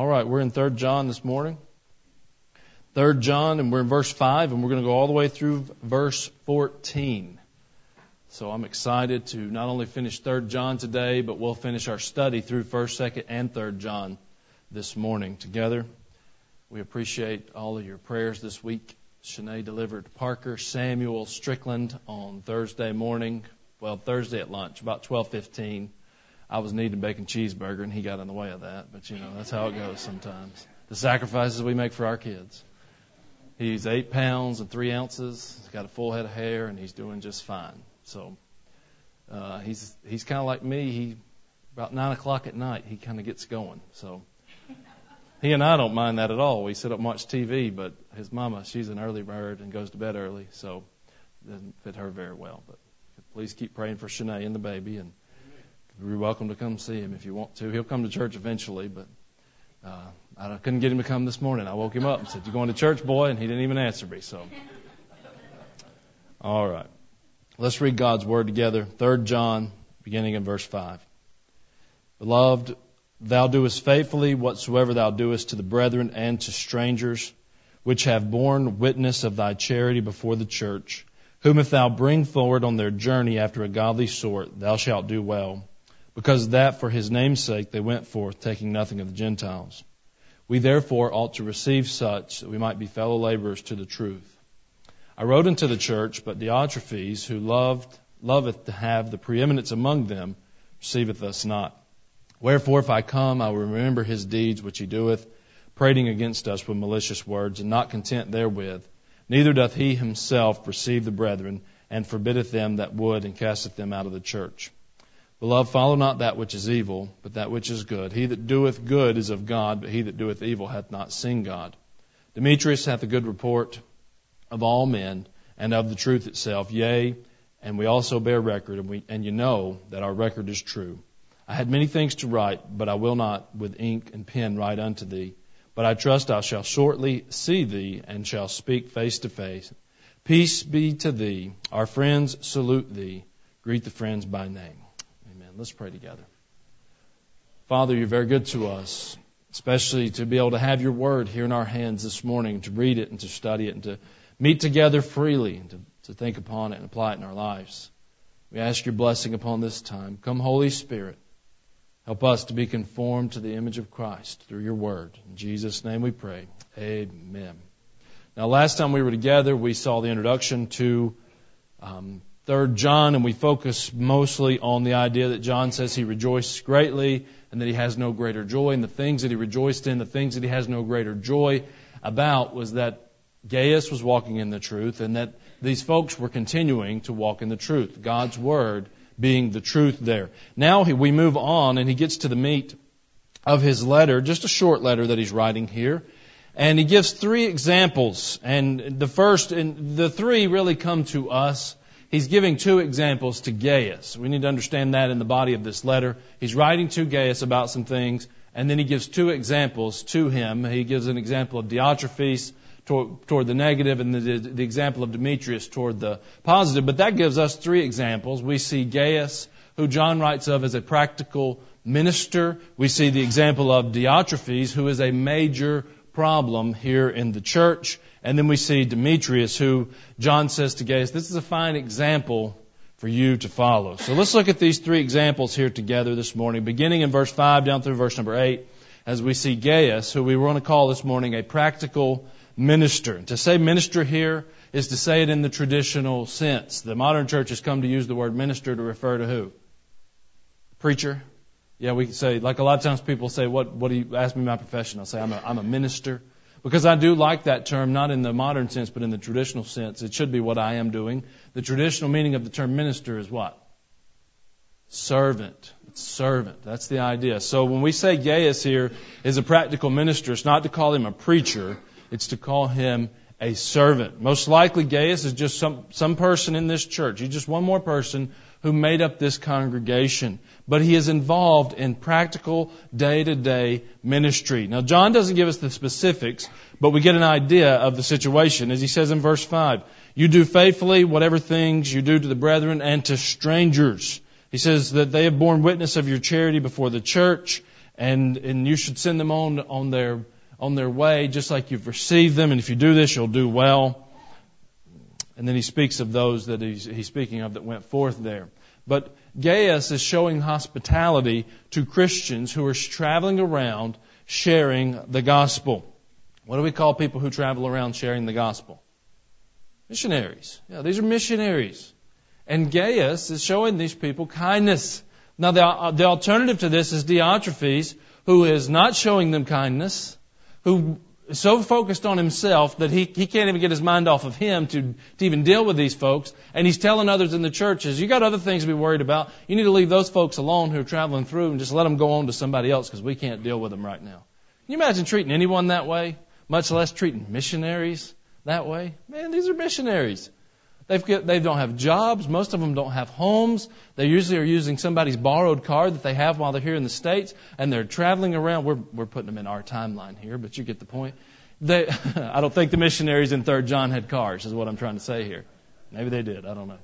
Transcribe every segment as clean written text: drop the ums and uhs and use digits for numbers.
All right, we're in 3 John this morning. 3 John, and we're in verse 5, and we're going to go all the way through verse 14. So I'm excited to not only finish 3 John today, but we'll finish our study through 1st, 2nd, and 3 John this morning together. We appreciate all of your prayers this week. Shanae delivered Parker Samuel Strickland on Thursday morning, Thursday at lunch, about 12:15. I was needing a bacon cheeseburger, and he got in the way of that. But, that's how it goes sometimes. The sacrifices we make for our kids. He's 8 pounds and 3 ounces. He's got a full head of hair, and he's doing just fine. So he's kind of like me. About 9 o'clock at night, he kind of gets going. So he and I don't mind that at all. We sit up and watch TV, but his mama, she's an early bird and goes to bed early, so it doesn't fit her very well. But please keep praying for Shanae and the baby, and you're welcome to come see him if you want to. He'll come to church eventually, but I couldn't get him to come this morning. I woke him up and said, "You going to church, boy?" And he didn't even answer me. So, all right. Let's read God's Word together. 3 John, beginning in verse 5. Beloved, thou doest faithfully whatsoever thou doest to the brethren and to strangers, which have borne witness of thy charity before the church, whom if thou bring forward on their journey after a godly sort, thou shalt do well, because that for his name's sake they went forth, taking nothing of the Gentiles. We therefore ought to receive such, that we might be fellow laborers to the truth. I wrote unto the church, but Diotrephes, who loveth to have the preeminence among them, receiveth us not. Wherefore, if I come, I will remember his deeds which he doeth, prating against us with malicious words, and not content therewith. Neither doth he himself receive the brethren, and forbiddeth them that would, and casteth them out of the church. Beloved, follow not that which is evil, but that which is good. He that doeth good is of God, but he that doeth evil hath not seen God. Demetrius hath a good report of all men, and of the truth itself. Yea, and we also bear record, and you know that our record is true. I had many things to write, but I will not with ink and pen write unto thee. But I trust I shall shortly see thee, and shall speak face to face. Peace be to thee. Our friends salute thee. Greet the friends by name. Amen. Let's pray together. Father, you're very good to us, especially to be able to have your word here in our hands this morning, to read it and to study it and to meet together freely and to think upon it and apply it in our lives. We ask your blessing upon this time. Come, Holy Spirit. Help us to be conformed to the image of Christ through your word. In Jesus' name we pray. Amen. Now, last time we were together, we saw the introduction to 3 John, and we focused mostly on the idea that John says he rejoiced greatly and that he has no greater joy. And the things that he rejoiced in, the things that he has no greater joy about, was that Gaius was walking in the truth and that these folks were continuing to walk in the truth. God's word being the truth there. Now we move on, and he gets to the meat of his letter, just a short letter that he's writing here. And he gives 3 examples. And the 3 really come to us. He's giving 2 examples to Gaius. We need to understand that in the body of this letter. He's writing to Gaius about some things, and then he gives 2 examples to him. He gives an example of Diotrephes toward the negative, and the example of Demetrius toward the positive. But that gives us 3 examples. We see Gaius, who John writes of as a practical minister. We see the example of Diotrephes, who is a major problem here in the church. And then we see Demetrius, who John says to Gaius, this is a fine example for you to follow. So let's look at these 3 examples here together this morning, beginning in verse 5 down through verse number 8, as we see Gaius, who we want to call this morning a practical minister. To say minister here is to say it in the traditional sense. The modern church has come to use the word minister to refer to who? Preacher. Yeah, we can say, like a lot of times people say, what do you ask me my profession? I'll say I'm a minister. Because I do like that term, not in the modern sense, but in the traditional sense. It should be what I am doing. The traditional meaning of the term minister is what? Servant. It's servant. That's the idea. So when we say Gaius here is a practical minister, it's not to call him a preacher. It's to call him a servant. Most likely Gaius is just some person in this church. He's just one more person who made up this congregation. But he is involved in practical day-to-day ministry. Now, John doesn't give us the specifics, but we get an idea of the situation. As he says in verse 5, you do faithfully whatever things you do to the brethren and to strangers. He says that they have borne witness of your charity before the church, and you should send them on their way, just like you've received them. And if you do this, you'll do well. And then he speaks of those that he's speaking of that went forth there. But Gaius is showing hospitality to Christians who are traveling around sharing the gospel. What do we call people who travel around sharing the gospel? Missionaries. Yeah, these are missionaries. And Gaius is showing these people kindness. Now, the alternative to this is Diotrephes, who is not showing them kindness, who is so focused on himself that he can't even get his mind off of him to even deal with these folks. And he's telling others in the churches, you got other things to be worried about. You need to leave those folks alone who are traveling through and just let them go on to somebody else because we can't deal with them right now. Can you imagine treating anyone that way, much less treating missionaries that way? Man, these are missionaries. They don't have jobs. Most of them don't have homes. They usually are using somebody's borrowed car that they have while they're here in the States, and they're traveling around. We're putting them in our timeline here, but you get the point. I don't think the missionaries in 3 John had cars, is what I'm trying to say here. Maybe they did. I don't know.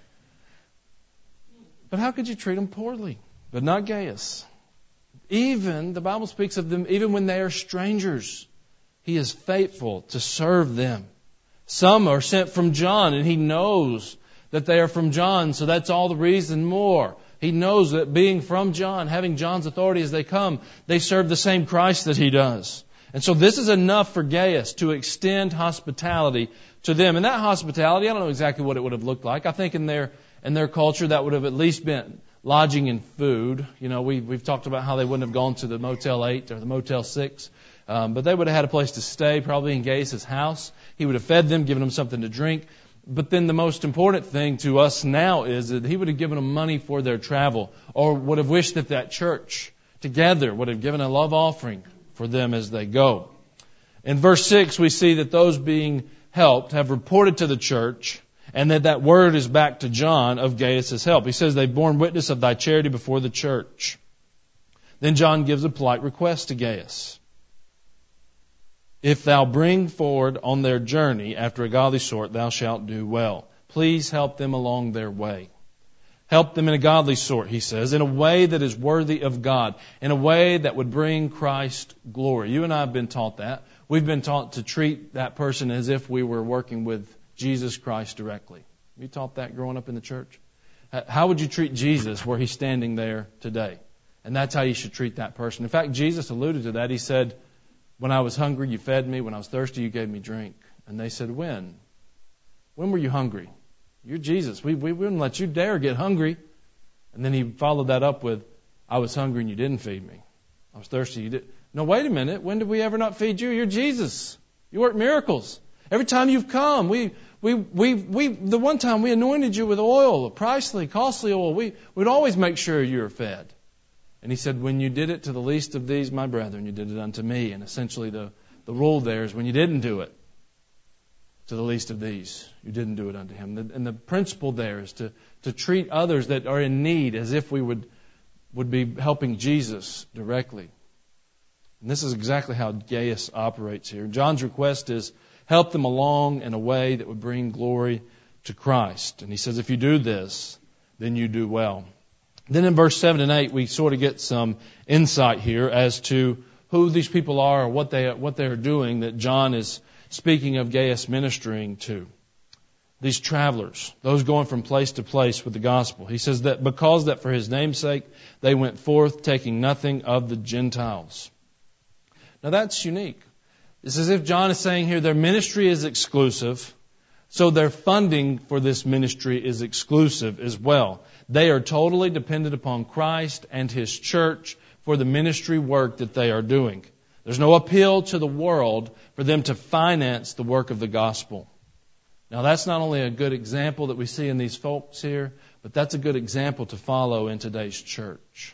But how could you treat them poorly? But not Gaius. Even, the Bible speaks of them, even when they are strangers, he is faithful to serve them. Some are sent from John, and he knows that they are from John, so that's all the reason more. He knows that being from John, having John's authority as they come, they serve the same Christ that he does. And so this is enough for Gaius to extend hospitality to them. And that hospitality, I don't know exactly what it would have looked like. I think in their culture that would have at least been lodging and food. You know, we've talked about how they wouldn't have gone to the Motel 8 or the Motel 6. But they would have had a place to stay, probably in Gaius' house. He would have fed them, given them something to drink. But then the most important thing to us now is that he would have given them money for their travel, or would have wished that church together would have given a love offering for them as they go. In verse 6, we see that those being helped have reported to the church, and that word is back to John of Gaius' help. He says, they've borne witness of thy charity before the church. Then John gives a polite request to Gaius. If thou bring forward on their journey after a godly sort, thou shalt do well. Please help them along their way. Help them in a godly sort, he says, in a way that is worthy of God, in a way that would bring Christ glory. You and I have been taught that. We've been taught to treat that person as if we were working with Jesus Christ directly. You taught that growing up in the church? How would you treat Jesus were he standing there today? And that's how you should treat that person. In fact, Jesus alluded to that. He said, when I was hungry, you fed me. When I was thirsty, you gave me drink. And they said, when? When were you hungry? You're Jesus. We wouldn't let you dare get hungry. And then he followed that up with, I was hungry and you didn't feed me. I was thirsty, you didn't. No, wait a minute. When did we ever not feed you? You're Jesus. You work miracles. Every time you've come, the one time we anointed you with oil, a pricely, costly oil. We'd always make sure you were fed. And he said, when you did it to the least of these, my brethren, you did it unto me. And essentially the rule there is when you didn't do it to the least of these, you didn't do it unto him. And the principle there is to treat others that are in need as if we would be helping Jesus directly. And this is exactly how Gaius operates here. John's request is help them along in a way that would bring glory to Christ. And he says, if you do this, then you do well. Then in verse 7 and 8, we sort of get some insight here as to who these people are or what they are doing that John is speaking of Gaius ministering to. These travelers, those going from place to place with the gospel. He says that because that for his name's sake they went forth taking nothing of the Gentiles. Now that's unique. It's as if John is saying here their ministry is exclusive, so their funding for this ministry is exclusive as well. They are totally dependent upon Christ and His church for the ministry work that they are doing. There's no appeal to the world for them to finance the work of the gospel. Now that's not only a good example that we see in these folks here, but that's a good example to follow in today's church.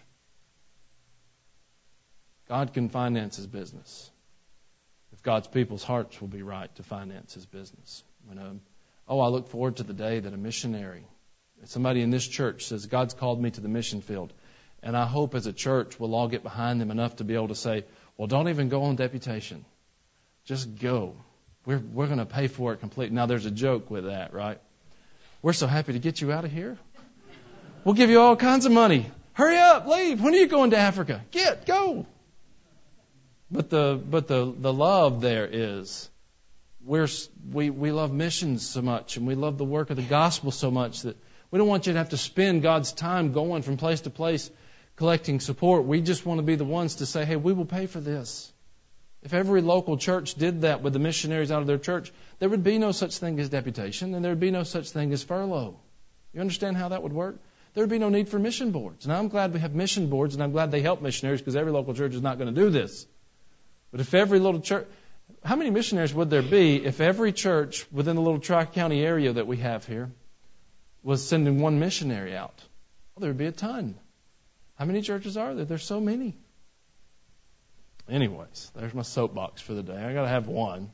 God can finance His business if God's people's hearts will be right to finance His business. I look forward to the day that a missionary, somebody in this church says, God's called me to the mission field. And I hope as a church we'll all get behind them enough to be able to say, well, don't even go on deputation. Just go. We're going to pay for it completely. Now, there's a joke with that, right? We're so happy to get you out of here. We'll give you all kinds of money. Hurry up, leave. When are you going to Africa? Go. But the love there is, we love missions so much, and we love the work of the gospel so much that we don't want you to have to spend God's time going from place to place collecting support. We just want to be the ones to say, hey, we will pay for this. If every local church did that with the missionaries out of their church, there would be no such thing as deputation, and there would be no such thing as furlough. You understand how that would work? There would be no need for mission boards. Now, I'm glad we have mission boards, and I'm glad they help missionaries, because every local church is not going to do this. But if every little church... How many missionaries would there be if every church within the little Tri-County area that we have here was sending one missionary out? Well, there would be a ton. How many churches are there? There's so many. Anyways, there's my soapbox for the day. I got to have one.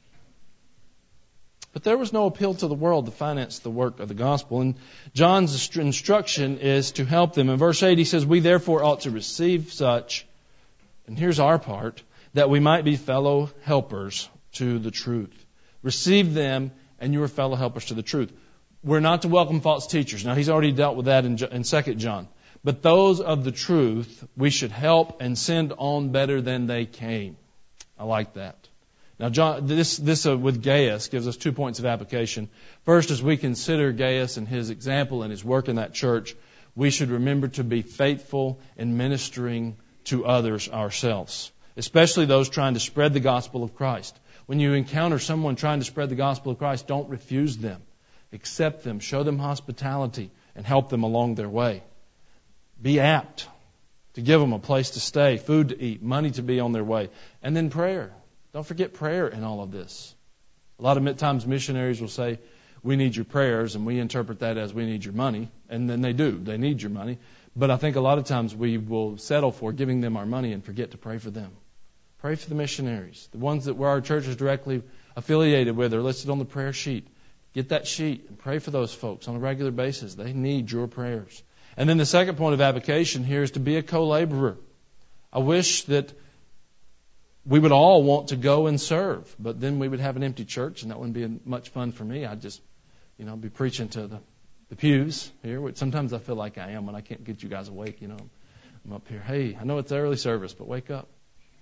But there was no appeal to the world to finance the work of the gospel. And John's instruction is to help them. In verse 8, he says, we therefore ought to receive such, and here's our part, that we might be fellow helpers to the truth. Receive them, and you are fellow helpers to the truth. We're not to welcome false teachers. Now, he's already dealt with that in 2 John. But those of the truth, we should help and send on better than they came. I like that. Now, John, this with Gaius gives us 2 points of application. First, as we consider Gaius and his example and his work in that church, we should remember to be faithful in ministering to others ourselves, especially those trying to spread the gospel of Christ. When you encounter someone trying to spread the gospel of Christ, don't refuse them. Accept them, show them hospitality, and help them along their way. Be apt to give them a place to stay, food to eat, money to be on their way. And then prayer. Don't forget prayer in all of this. A lot of times missionaries will say, we need your prayers, and we interpret that as we need your money. And then they do. They need your money. But I think a lot of times we will settle for giving them our money and forget to pray for them. Pray for the missionaries, the ones that where our church is directly affiliated with or listed on the prayer sheet. Get that sheet and pray for those folks on a regular basis. They need your prayers. And then the second point of application here is to be a co-laborer. I wish that we would all want to go and serve, but then we would have an empty church, and that wouldn't be much fun for me. I'd just, be preaching to the pews here, which sometimes I feel like I am when I can't get you guys awake. I'm up here. Hey, I know it's early service, but wake up.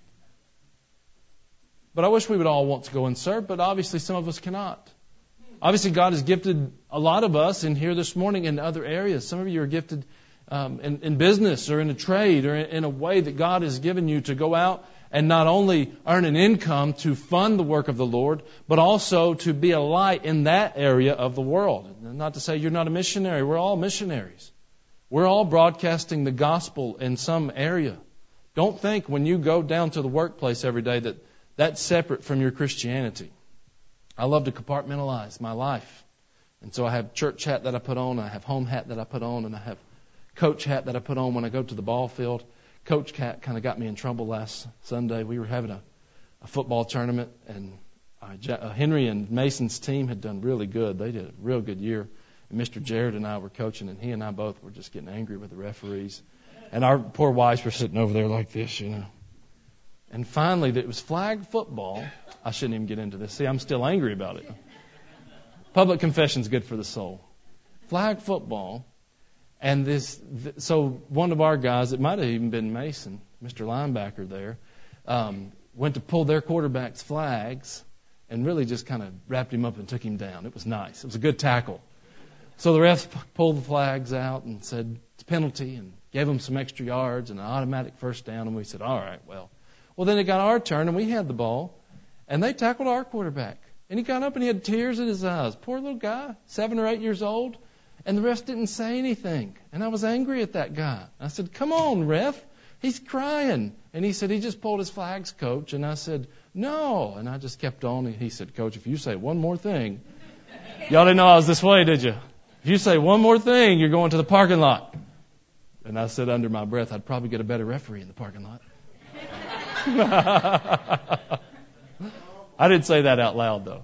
But I wish we would all want to go and serve, but obviously some of us cannot. Obviously, God has gifted a lot of us in here this morning in other areas. Some of you are gifted in business or in a trade or in a way that God has given you to go out and not only earn an income to fund the work of the Lord, but also to be a light in that area of the world. Not to say you're not a missionary. We're all missionaries. We're all broadcasting the gospel in some area. Don't think when you go down to the workplace every day that that's separate from your Christianity. I love to compartmentalize my life. And so I have church hat that I put on, I have home hat that I put on, and I have coach hat that I put on when I go to the ball field. Coach hat kind of got me in trouble last Sunday. We were having a football tournament, and Henry and Mason's team had done really good. They did a real good year. And Mr. Jared and I were coaching, and he and I both were just getting angry with the referees. And our poor wives were sitting over there like this, And finally, it was flag football. I shouldn't even get into this. See, I'm still angry about it. Public confession's good for the soul. Flag football. And so one of our guys, it might have even been Mason, Mr. Linebacker there, went to pull their quarterback's flags and really just kind of wrapped him up and took him down. It was nice. It was a good tackle. So the refs pulled the flags out and said it's a penalty and gave them some extra yards and an automatic first down. And we said, all right, well. Well, then it got our turn, and we had the ball, and they tackled our quarterback. And he got up, and he had tears in his eyes. Poor little guy, 7 or 8 years old, and the refs didn't say anything. And I was angry at that guy. I said, come on, ref. He's crying. And he said, he just pulled his flags, coach. And I said, no. And I just kept on. And he said, coach, if you say one more thing. Y'all didn't know I was this way, did you? If you say one more thing, you're going to the parking lot. And I said under my breath, I'd probably get a better referee in the parking lot. I didn't say that out loud, though.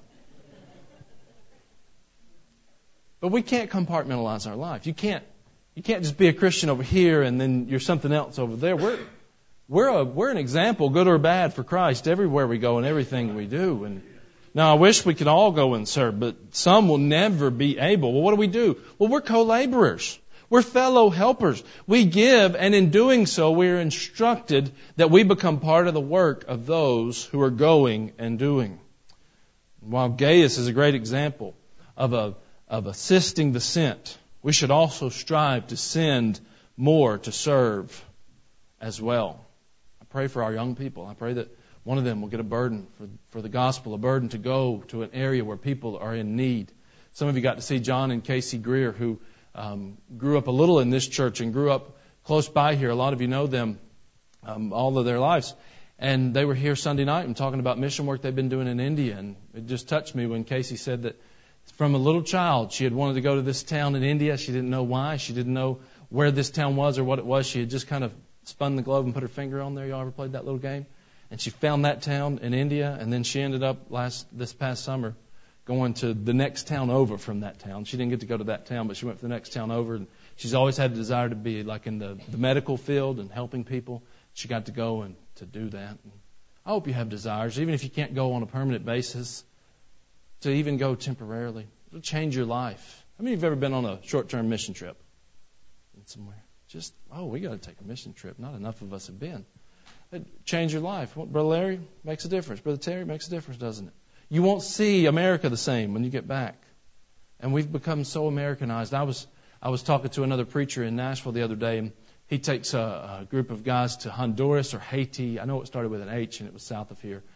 But we can't compartmentalize our life. You can't just be a Christian over here and then you're something else over there. We're an example, good or bad, for Christ everywhere we go and everything we do. And now I wish we could all go and serve, but some will never be able. Well, what do? Well, we're co-laborers. We're fellow helpers. We give, and in doing so, we are instructed that we become part of the work of those who are going and doing. While Gaius is a great example of assisting the sent, we should also strive to send more to serve as well. I pray for our young people. I pray that one of them will get a burden for the gospel, a burden to go to an area where people are in need. Some of you got to see John and Casey Greer, who grew up a little in this church and grew up close by here. A lot of you know them all of their lives. And they were here Sunday night and talking about mission work they've been doing in India. And it just touched me when Casey said that from a little child, she had wanted to go to this town in India. She didn't know why. She didn't know where this town was or what it was. She had just kind of spun the globe and put her finger on there. Y'all ever played that little game? And she found that town in India. And then she ended up this past summer going to the next town over from that town. She didn't get to go to that town, but she went to the next town over. And she's always had a desire to be like in the medical field and helping people. She got to go and to do that. And I hope you have desires, even if you can't go on a permanent basis, to even go temporarily. It'll change your life. How many of you have ever been on a short-term mission trip somewhere? We got to take a mission trip. Not enough of us have been. It'd change your life. Brother Larry, makes a difference. Brother Terry, makes a difference, doesn't it? You won't see America the same when you get back. And we've become so Americanized. I was talking to another preacher in Nashville the other day, and he takes a group of guys to Honduras or Haiti. I know it started with an H, and it was south of here.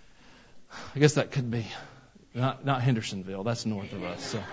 I guess that could be not Hendersonville. That's north of us. So.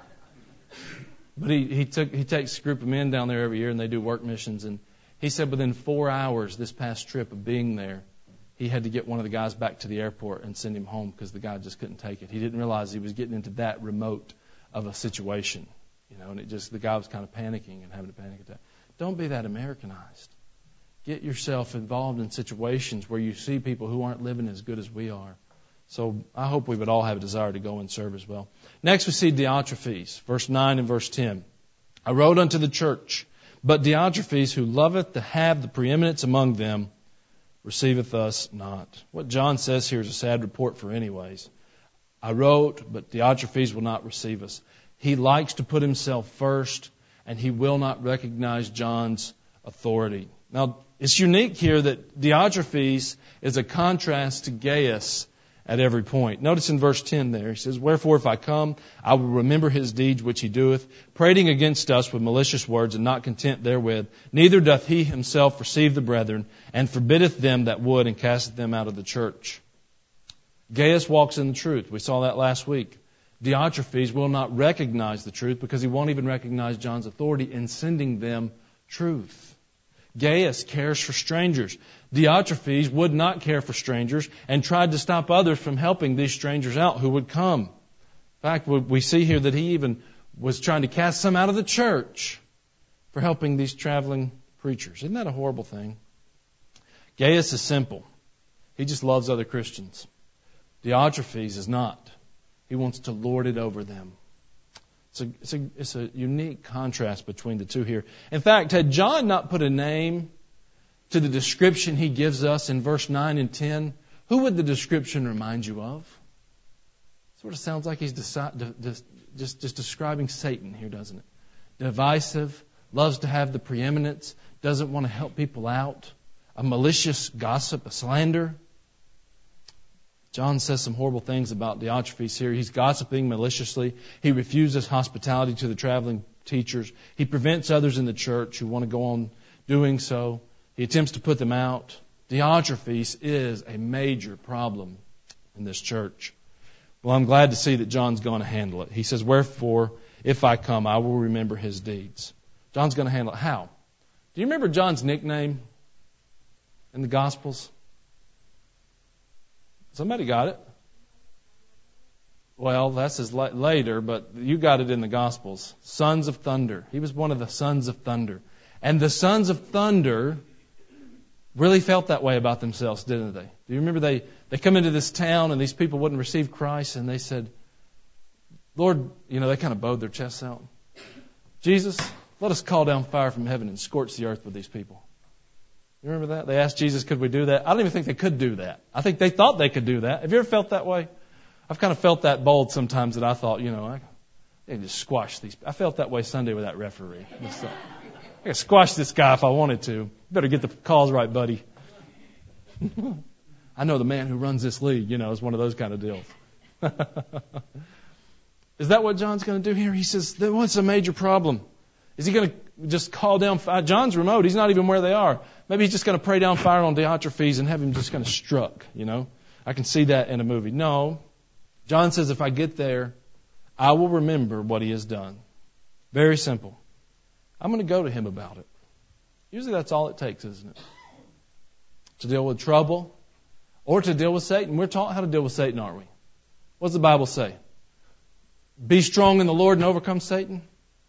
But he takes a group of men down there every year, and they do work missions. And he said within 4 hours this past trip of being there, he had to get one of the guys back to the airport and send him home because the guy just couldn't take it. He didn't realize he was getting into that remote of a situation, and the guy was kind of panicking and having a panic attack. Don't be that Americanized. Get yourself involved in situations where you see people who aren't living as good as we are. So I hope we would all have a desire to go and serve as well. Next we see Diotrephes, verse 9 and verse 10. I wrote unto the church, but Diotrephes, who loveth to have the preeminence among them, receiveth us not. What John says here is a sad report for anyways. I wrote, but Diotrephes will not receive us. He likes to put himself first, and he will not recognize John's authority. Now, it's unique here that Diotrephes is a contrast to Gaius at every point. Notice in verse 10 there, he says, Wherefore if I come, I will remember his deeds which he doeth, prating against us with malicious words, and not content therewith. Neither doth he himself receive the brethren, and forbiddeth them that would, and casteth them out of the church. Gaius walks in the truth. We saw that last week. Diotrephes will not recognize the truth because he won't even recognize John's authority in sending them truth. Gaius cares for strangers. Diotrephes would not care for strangers and tried to stop others from helping these strangers out who would come. In fact, we see here that he even was trying to cast some out of the church for helping these traveling preachers. Isn't that a horrible thing? Gaius is simple. He just loves other Christians. Diotrephes is not. He wants to lord it over them. It's a unique contrast between the two here. In fact, had John not put a name to the description he gives us in verse 9 and 10, who would the description remind you of? Sort of sounds like he's just describing Satan here, doesn't it? Divisive, loves to have the preeminence, doesn't want to help people out, a malicious gossip, a slander. John says some horrible things about Diotrephes here. He's gossiping maliciously. He refuses hospitality to the traveling teachers. He prevents others in the church who want to go on doing so. He attempts to put them out. Diotrephes is a major problem in this church. Well, I'm glad to see that John's going to handle it. He says, Wherefore, if I come, I will remember his deeds. John's going to handle it. How? Do you remember John's nickname in the Gospels? Somebody got it? Well, that's later, but you got it in the Gospels. Sons of Thunder. He was one of the Sons of Thunder. And the Sons of Thunder really felt that way about themselves, didn't they? Do you remember they come into this town and these people wouldn't receive Christ and they said, Lord, they kind of bowed their chests out. Jesus, let us call down fire from heaven and scorch the earth with these people. You remember that? They asked Jesus, could we do that? I don't even think they could do that. I think they thought they could do that. Have you ever felt that way? I've kind of felt that bold sometimes that I thought, I just squash these. I felt that way Sunday with that referee. I could squash this guy if I wanted to. Better get the calls right, buddy. I know the man who runs this league, is one of those kind of deals. Is that what John's going to do here? He says, what's a major problem? Is he going to just call down fire? John's remote. He's not even where they are. Maybe he's just going to pray down fire on Diotrephes and have him just kind of struck, I can see that in a movie. No. John says, if I get there, I will remember what he has done. Very simple. I'm going to go to him about it. Usually that's all it takes, isn't it? To deal with trouble or to deal with Satan. We're taught how to deal with Satan, aren't we? What does the Bible say? Be strong in the Lord and overcome Satan?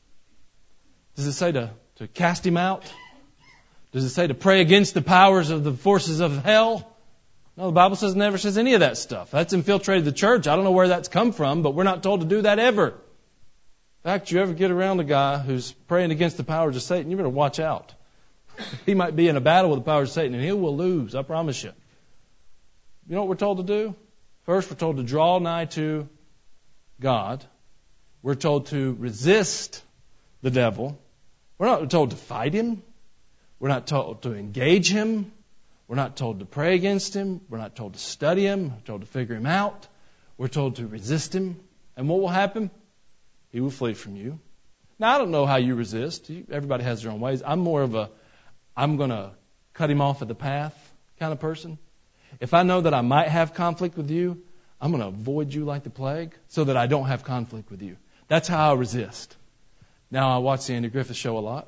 Does it say to cast him out? Does it say to pray against the powers of the forces of hell? No, the Bible never says any of that stuff. That's infiltrated the church. I don't know where that's come from, but we're not told to do that ever. In fact, you ever get around a guy who's praying against the powers of Satan, you better watch out. He might be in a battle with the powers of Satan, and he will lose, I promise you. You know what we're told to do? First, we're told to draw nigh to God. We're told to resist the devil. We're not told to fight him. We're not told to engage him. We're not told to pray against him. We're not told to study him. We're told to figure him out. We're told to resist him. And what will happen? He will flee from you. Now, I don't know how you resist. Everybody has their own ways. I'm more of I'm going to cut him off at the path kind of person. If I know that I might have conflict with you, I'm going to avoid you like the plague so that I don't have conflict with you. That's how I resist. Now, I watch the Andy Griffith Show a lot.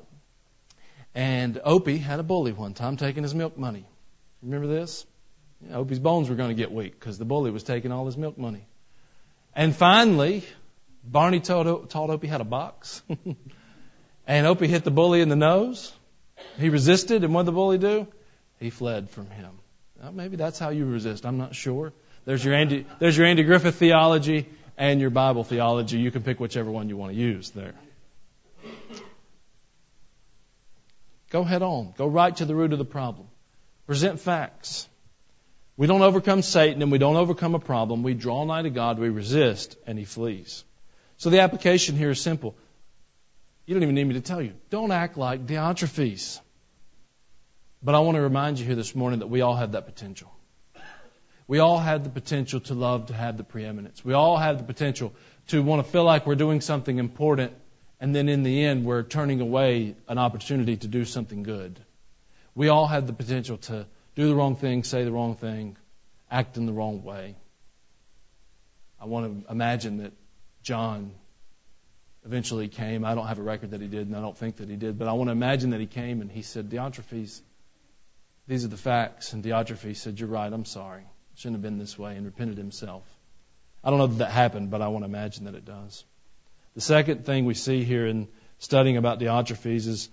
And Opie had a bully one time taking his milk money. Remember this? Opie's bones were going to get weak because the bully was taking all his milk money. And finally, Barney taught Opie how to box. And Opie hit the bully in the nose. He resisted, and what did the bully do? He fled from him. Well, maybe that's how you resist. I'm not sure. There's your Andy Griffith theology and your Bible theology. You can pick whichever one you want to use there. Go head on. Go right to the root of the problem. Present facts. We don't overcome Satan and we don't overcome a problem. We draw nigh to God, we resist, and he flees. So the application here is simple. You don't even need me to tell you. Don't act like Diotrephes. But I want to remind you here this morning that we all have that potential. We all have the potential to love to have the preeminence. We all have the potential to want to feel like we're doing something important, and then in the end we're turning away an opportunity to do something good. We all have the potential to do the wrong thing, say the wrong thing, act in the wrong way. I want to imagine that John eventually came. I don't have a record that he did, and I don't think that he did, but I want to imagine that he came and he said, Diotrephes, these are the facts. And Diotrephes said, you're right, I'm sorry. It shouldn't have been this way, and repented himself. I don't know that happened, but I want to imagine that it does. The second thing we see here in studying about Diotrephes is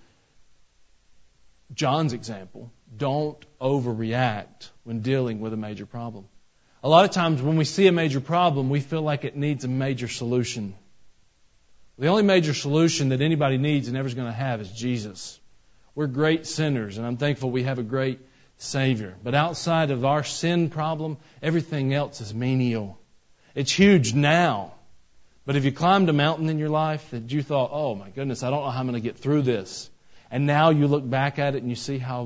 John's example. Don't overreact when dealing with a major problem. A lot of times when we see a major problem, we feel like it needs a major solution. The only major solution that anybody needs and ever's going to have is Jesus. We're great sinners, and I'm thankful we have a great Savior. But outside of our sin problem, everything else is menial. It's huge now. But if you climbed a mountain in your life that you thought, oh my goodness, I don't know how I'm going to get through this. And now you look back at it and you see how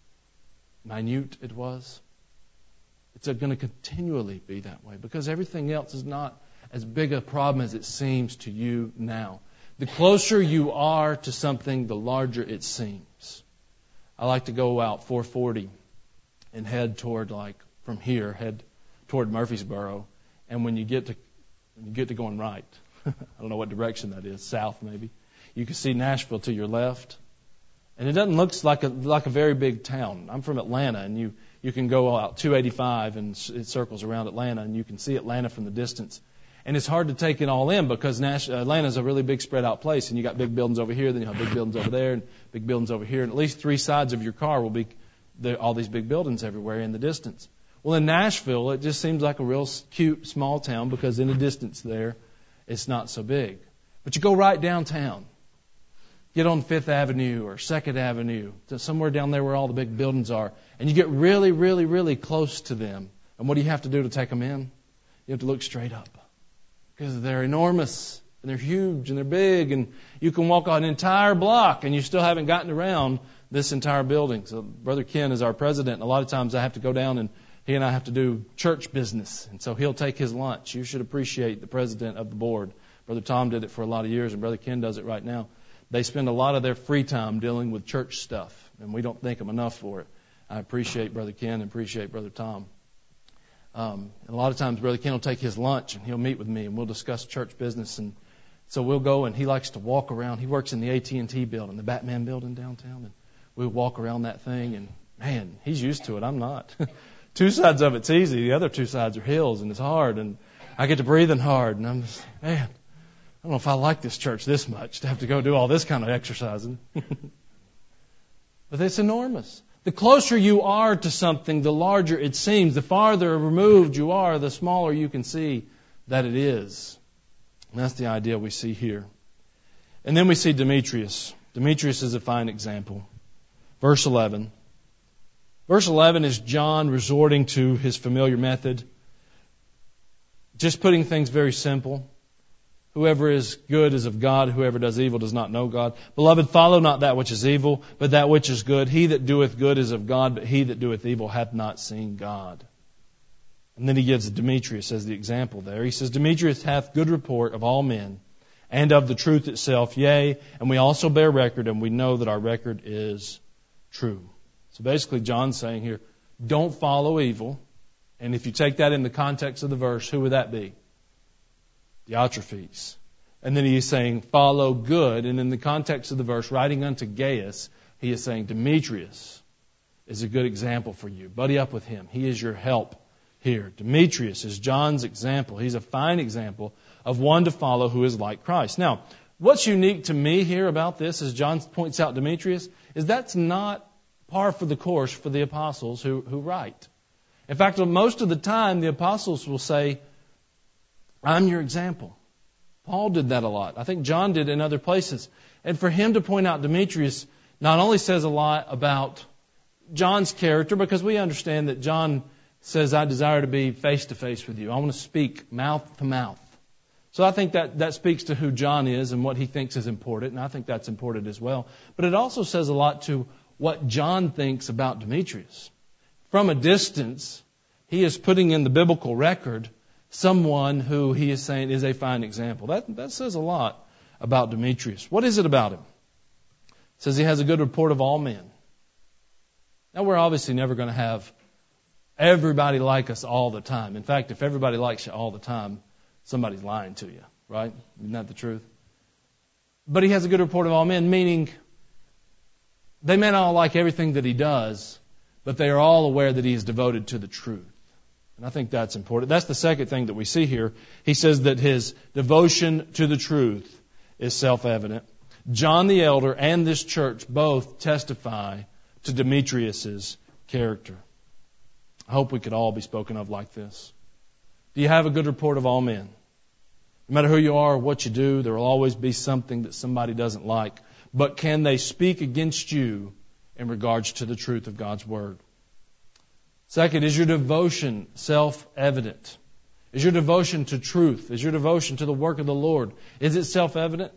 minute it was. It's going to continually be that way because everything else is not as big a problem as it seems to you now. The closer you are to something, the larger it seems. I like to go out 440 and head toward, from here, head toward Murfreesboro. And when you get to going right, I don't know what direction that is, south maybe, you can see Nashville to your left. And it doesn't look like a very big town. I'm from Atlanta, and you can go out 285 and it circles around Atlanta, and you can see Atlanta from the distance. And it's hard to take it all in because Atlanta's a really big spread out place, and you got big buildings over here, then you have big buildings over there, and big buildings over here, and at least three sides of your car will be all these big buildings everywhere in the distance. Well, in Nashville, it just seems like a real cute small town because in the distance there, it's not so big. But you go right downtown. Get on 5th Avenue or 2nd Avenue, to somewhere down there where all the big buildings are, and you get really, really, really close to them. And what do you have to do to take them in? You have to look straight up because they're enormous. And they're huge and they're big, and you can walk an entire block and you still haven't gotten around this entire building. So Brother Ken is our president, and a lot of times I have to go down and he and I have to do church business. And so he'll take his lunch. You should appreciate the president of the board. Brother Tom did it for a lot of years, and Brother Ken does it right now. They spend a lot of their free time dealing with church stuff, and we don't thank them enough for it. I appreciate Brother Ken and appreciate Brother Tom. And a lot of times Brother Ken will take his lunch and he'll meet with me and we'll discuss church business. And so we'll go, and he likes to walk around. He works in the AT&T building, the Batman building downtown, and we'll walk around that thing. And man, he's used to it. I'm not. Two sides of it's easy. The other two sides are hills, and it's hard. And I get to breathing hard, and I'm just, man, I don't know if I like this church this much to have to go do all this kind of exercising. But it's enormous. The closer you are to something, the larger it seems. The farther removed you are, the smaller you can see that it is. And that's the idea we see here. And then we see Demetrius. Demetrius is a fine example. Verse 11. Verse 11 is John resorting to his familiar method. Just putting things very simple. Whoever is good is of God. Whoever does evil does not know God. Beloved, follow not that which is evil, but that which is good. He that doeth good is of God, but he that doeth evil hath not seen God. And then he gives Demetrius as the example there. He says, Demetrius hath good report of all men, and of the truth itself, yea, and we also bear record, and we know that our record is true. So basically John's saying here, don't follow evil. And if you take that in the context of the verse, who would that be? Diotrephes. And then he is saying, follow good. And in the context of the verse, writing unto Gaius, he is saying, Demetrius is a good example for you. Buddy up with him. He is your help here. Demetrius is John's example. He's a fine example of one to follow who is like Christ. Now, what's unique to me here about this, as John points out Demetrius, is that's not par for the course for the apostles who write. In fact, most of the time, the apostles will say, I'm your example. Paul did that a lot. I think John did in other places. And for him to point out Demetrius not only says a lot about John's character, because we understand that John says, I desire to be face to face with you. I want to speak mouth to mouth. So I think that speaks to who John is and what he thinks is important, and I think that's important as well. But it also says a lot to what John thinks about Demetrius. From a distance, he is putting in the biblical record someone who he is saying is a fine example. That says a lot about Demetrius. What is it about him? It says he has a good report of all men. Now, we're obviously never going to have everybody like us all the time. In fact, if everybody likes you all the time, somebody's lying to you, right? Isn't that the truth? But he has a good report of all men, meaning they may not all like everything that he does, but they are all aware that he is devoted to the truth. And I think that's important. That's the second thing that we see here. He says that his devotion to the truth is self-evident. John the elder and this church both testify to Demetrius's character. I hope we could all be spoken of like this. Do you have a good report of all men? No matter who you are or what you do, there will always be something that somebody doesn't like. But can they speak against you in regards to the truth of God's Word? Second, is your devotion self-evident? Is your devotion to truth? Is your devotion to the work of the Lord? Is it self-evident?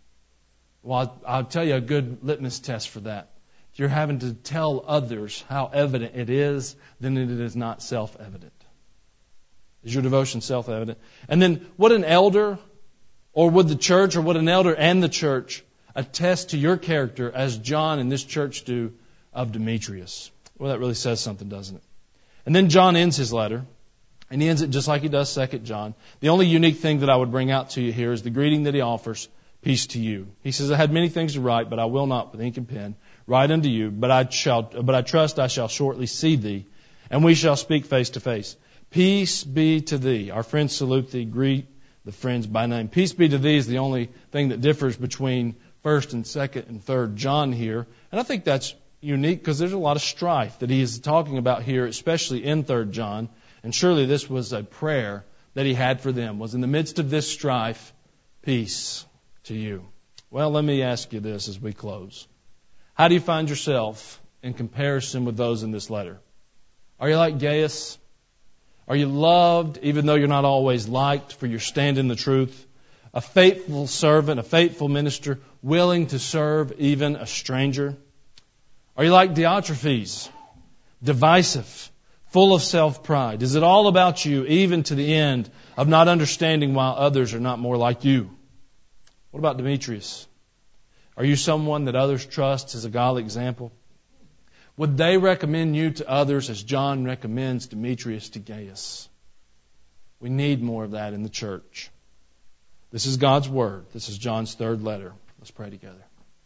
Well, I'll tell you a good litmus test for that. If you're having to tell others how evident it is, then it is not self-evident. Is your devotion self-evident? And then would an elder, or would the church, or would an elder and the church attest to your character as John and this church do of Demetrius? Well, that really says something, doesn't it? And then John ends his letter, and he ends it just like he does 2 John. The only unique thing that I would bring out to you here is the greeting that he offers, peace to you. He says, I had many things to write, but I will not with ink and pen write unto you, but I trust I shall shortly see thee, and we shall speak face to face. Peace be to thee. Our friends salute thee. Greet the friends by name. Peace be to thee is the only thing that differs between 1st and 2nd and 3rd John here. And I think that's unique because there's a lot of strife that he is talking about here, especially in 3rd John. And surely this was a prayer that he had for them, was in the midst of this strife, peace to you. Well, let me ask you this as we close. How do you find yourself in comparison with those in this letter? Are you like Gaius? Are you loved, even though you're not always liked, for your stand in the truth? a faithful servant, a faithful minister, willing to serve even a stranger? Are you like Diotrephes, divisive, full of self-pride? Is it all about you, even to the end of not understanding why others are not more like you? What about Demetrius? Are you someone that others trust as a godly example? Would they recommend you to others as John recommends Demetrius to Gaius? We need more of that in the church. This is God's Word. This is John's third letter. Let's pray together.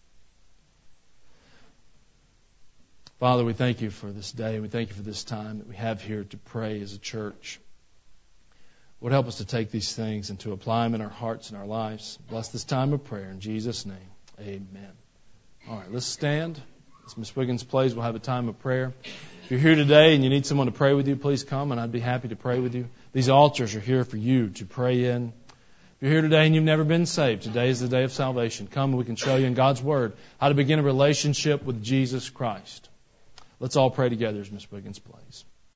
Father, we thank you for this day. We thank you for this time that we have here to pray as a church. Lord, help us to take these things and to apply them in our hearts and our lives. Bless this time of prayer. In Jesus' name, amen. All right, let's stand. As Ms. Wiggins plays, we'll have a time of prayer. If you're here today and you need someone to pray with you, please come, and I'd be happy to pray with you. These altars are here for you to pray in. If you're here today and you've never been saved, today is the day of salvation. Come and we can show you in God's Word how to begin a relationship with Jesus Christ. Let's all pray together as Ms. Wiggins plays.